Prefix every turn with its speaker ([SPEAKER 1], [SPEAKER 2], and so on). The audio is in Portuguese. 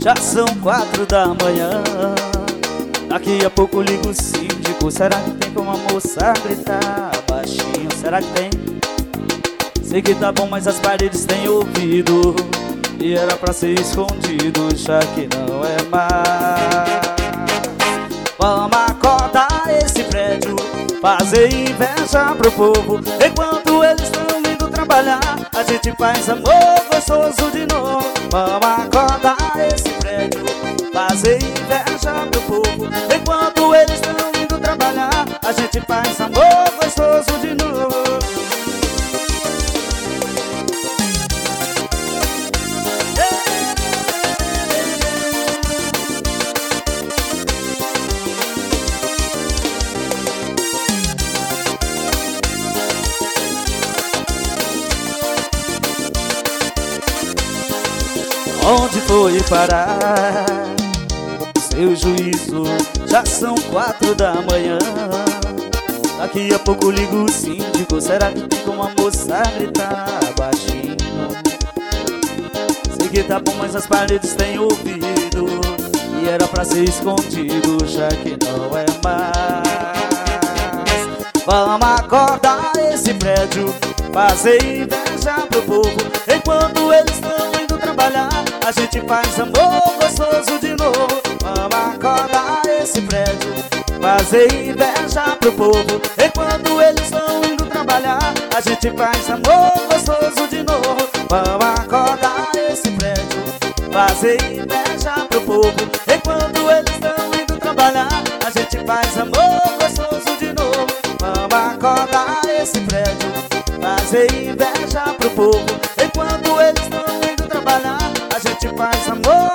[SPEAKER 1] Já são 4 da manhã. Daqui a pouco ligo o síndico. Será que tem como a moça gritar baixinho? Será que tem? Sei que tá bom, mas as paredes têm ouvido e era pra ser escondido, já que não é mais. Vamos acordar esse prédio, fazer inveja pro povo. Enquanto eles estão indo trabalhar, a gente faz amor gostoso de novo. Vamos acordar esse prédio, fazer inveja pro povo. Enquanto eles estão indo trabalhar, a gente faz amor gostoso de novo. Onde foi parar seu juízo? Já são 4 da manhã. Daqui a pouco ligo o síndico. Será que tem como a moça gritar baixinho? Sei que tá bom, mas as paredes têm ouvido e era pra ser escondido, já que não é mais. Vamos acordar esse prédio, fazer inveja pro povo. Enquanto eles estão indo trabalhar, a gente faz amor gostoso de novo. Vamos acordar esse prédio, fazer inveja pro povo. Enquanto eles estão indo trabalhar, a gente faz amor gostoso de novo. Vamos acordar esse prédio, fazer inveja pro povo. Enquanto eles estão indo trabalhar, a gente faz amor gostoso de novo. Vamos acordar esse prédio, fazer inveja pro povo. Enquanto eles estão indo trabalhar, a gente faz amor